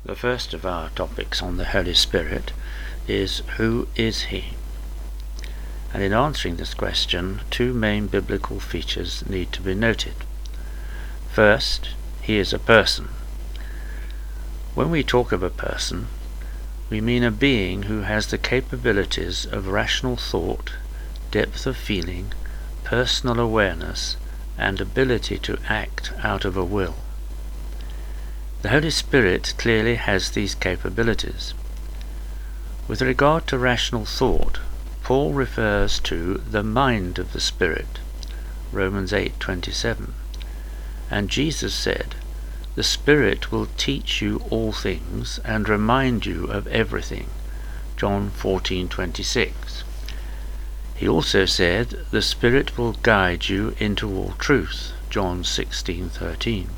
The first of our topics on the Holy Spirit is, who is He? And in answering this question, two main biblical features need to be noted. First, He is a person. When we talk of a person, we mean a being who has the capabilities of rational thought, depth of feeling, personal awareness, and ability to act out of a will. The Holy Spirit clearly has these capabilities. With regard to rational thought, Paul refers to the mind of the Spirit, Romans 8:27, and Jesus said, "The Spirit will teach you all things and remind you of everything," John 14:26. He also said, "The Spirit will guide you into all truth," John 16:13.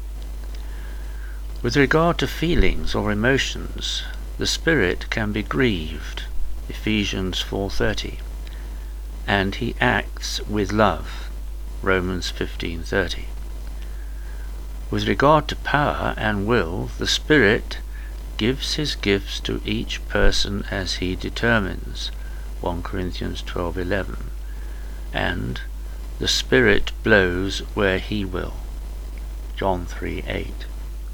With regard to feelings or emotions, the Spirit can be grieved, Ephesians 4:30, and He acts with love, Romans 15:30. With regard to power and will, the Spirit gives His gifts to each person as He determines, 1 Corinthians 12:11, and the Spirit blows where He will, John 3:8.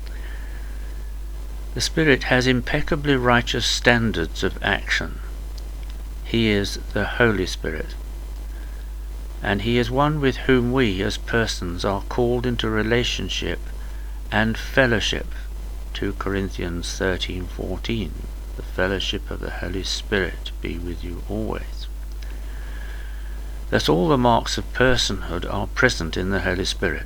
The Spirit has impeccably righteous standards of action. He is the Holy Spirit, and He is one with whom we as persons are called into relationship and fellowship, 2 Corinthians 13:14. The fellowship of the Holy Spirit be with you always. Thus all the marks of personhood are present in the Holy Spirit.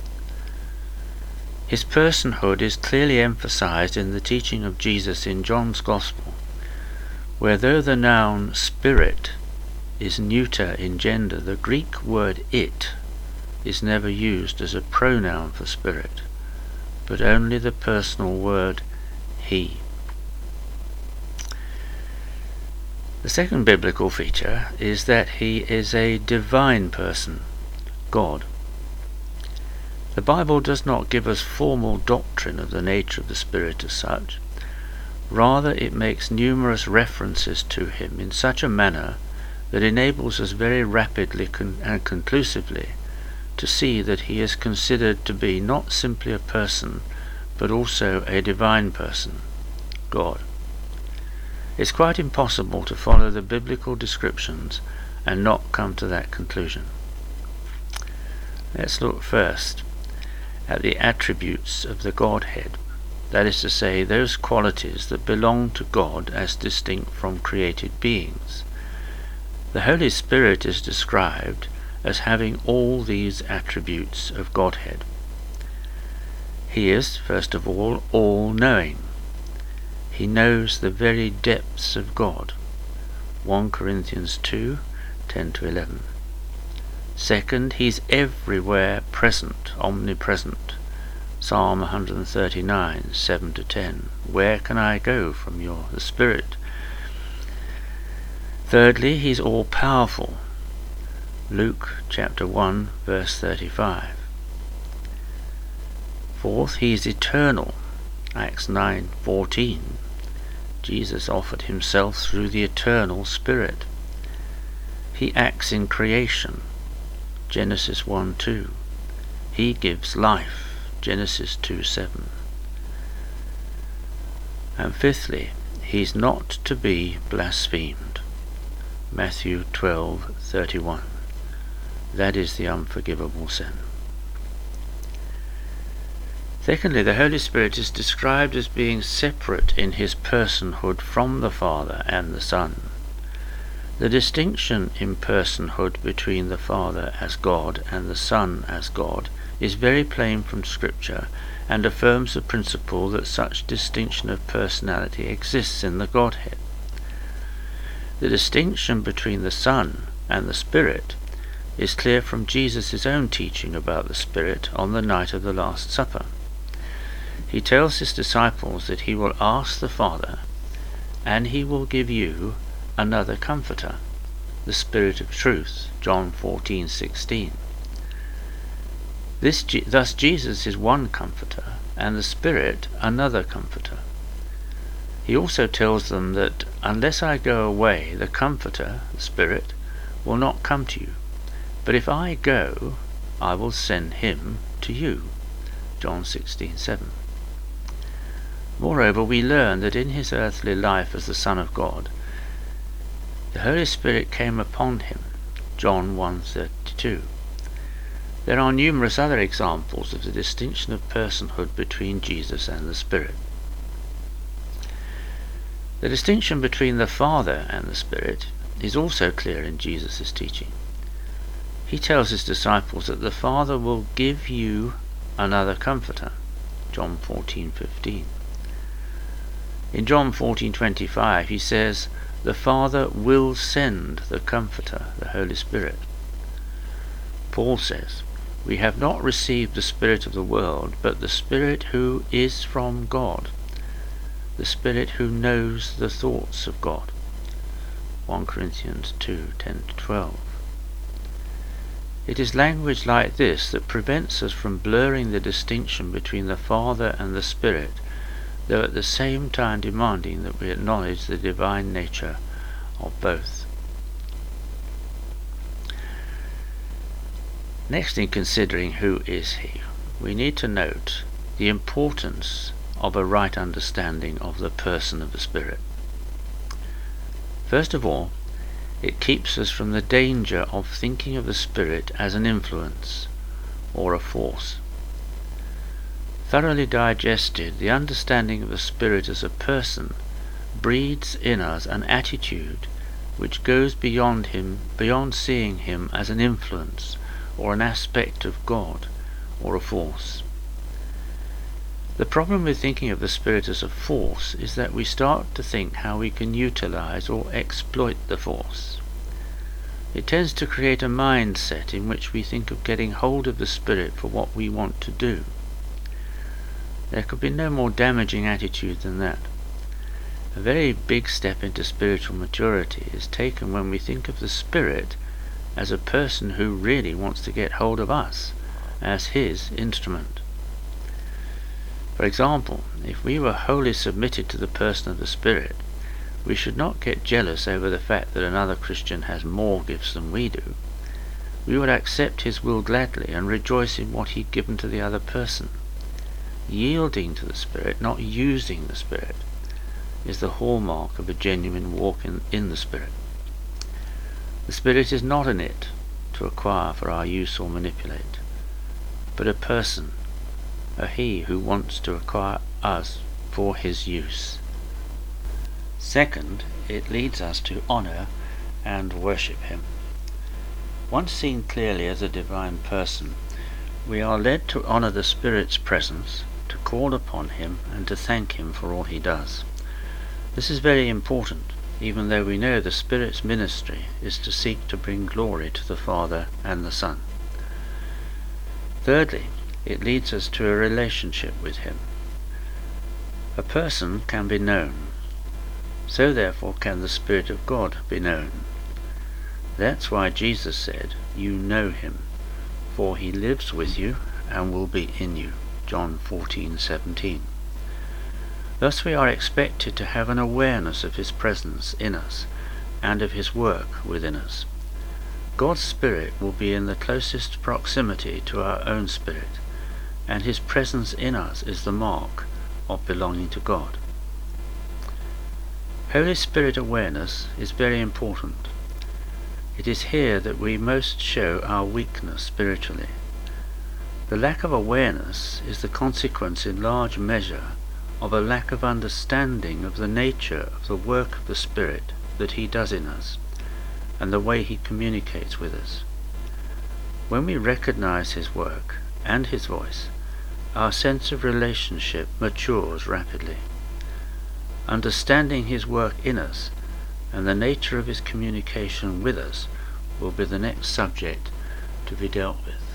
His personhood is clearly emphasized in the teaching of Jesus in John's Gospel, where though the noun Spirit is neuter in gender, the Greek word it is never used as a pronoun for Spirit, but only the personal word He. The second biblical feature is that He is a divine person, God. The Bible does not give us formal doctrine of the nature of the Spirit as such. Rather, it makes numerous references to Him in such a manner that enables us very rapidly and conclusively to see that He is considered to be not simply a person, but also a divine person, God. It's quite impossible to follow the biblical descriptions and not come to that conclusion. Let's look first at the attributes of the Godhead, that is to say, those qualities that belong to God as distinct from created beings. The Holy Spirit is described as having all these attributes of Godhead. He is, first of all knowing. He knows the very depths of God, 1 Corinthians 2:10-11. Second, He's everywhere present, omnipresent, Psalm 139, 7-10. Where can I go from the Spirit? Thirdly, He's all-powerful, Luke chapter 1, verse 35. Fourth, He's eternal, Acts 9:14. Jesus offered Himself through the eternal Spirit. He acts in creation, Genesis 1:2. He gives life, Genesis 2:7. And fifthly, He's not to be blasphemed, Matthew 12:31. That is the unforgivable sin. Secondly, the Holy Spirit is described as being separate in His personhood from the Father and the Son. The distinction in personhood between the Father as God and the Son as God is very plain from Scripture and affirms the principle that such distinction of personality exists in the Godhead. The distinction between the Son and the Spirit is clear from Jesus' own teaching about the Spirit on the night of the Last Supper. He tells His disciples that He will ask the Father, and He will give you another Comforter, the Spirit of Truth, John 14:16. Thus Jesus is one Comforter, and the Spirit another Comforter, He also tells them that unless I go away, the Comforter, the Spirit, will not come to you. But if I go, I will send him to you. John 16:7. Moreover, we learn that in his earthly life as the Son of God, the Holy Spirit came upon him. John 1:32. There are numerous other examples of the distinction of personhood between Jesus and the Spirit. The distinction between the Father and the Spirit is also clear in Jesus' teaching. He tells his disciples that the Father will give you another Comforter. John 14:15. In John 14:25 he says, the Father will send the Comforter, the Holy Spirit. Paul says, we have not received the Spirit of the world, but the Spirit who is from God, the Spirit who knows the thoughts of God. 1 Corinthians 2:10-12. It is language like this that prevents us from blurring the distinction between the Father and the Spirit, though at the same time demanding that we acknowledge the divine nature of both. Next, in considering who is he, we need to note the importance of a right understanding of the person of the Spirit. First of all, it keeps us from the danger of thinking of the Spirit as an influence or a force. Thoroughly digested, the understanding of the Spirit as a person breeds in us an attitude which goes beyond seeing him as an influence or an aspect of God or a force. The problem with thinking of the Spirit as a force is that we start to think how we can utilize or exploit the force. It tends to create a mindset in which we think of getting hold of the Spirit for what we want to do. There could be no more damaging attitude than that. A very big step into spiritual maturity is taken when we think of the Spirit as a person who really wants to get hold of us as his instrument. For example, if we were wholly submitted to the person of the Spirit, we should not get jealous over the fact that another Christian has more gifts than we do. We would accept his will gladly and rejoice in what he'd given to the other person. Yielding to the Spirit, not using the Spirit, is the hallmark of a genuine walk in the Spirit. The Spirit is not an it to acquire for our use or manipulate, but a person, a he who wants to acquire us for his use. Second, it leads us to honor and worship him. Once seen clearly as a divine person, we are led to honor the Spirit's presence, to call upon him, and to thank him for all he does. This is very important, even though we know the Spirit's ministry is to seek to bring glory to the Father and the Son. Thirdly, it leads us to a relationship with him. A person can be known, so therefore can the Spirit of God be known. That's why Jesus said, you know him, for he lives with you and will be in you. John 14:17. Thus we are expected to have an awareness of his presence in us and of his work within us. God's Spirit will be in the closest proximity to our own spirit, and his presence in us is the mark of belonging to God. Holy Spirit awareness is very important. It is here that we most show our weakness spiritually. The lack of awareness is the consequence in large measure of a lack of understanding of the nature of the work of the Spirit that he does in us and the way he communicates with us. When we recognize his work and his voice, our sense of relationship matures rapidly. Understanding his work in us and the nature of his communication with us will be the next subject to be dealt with.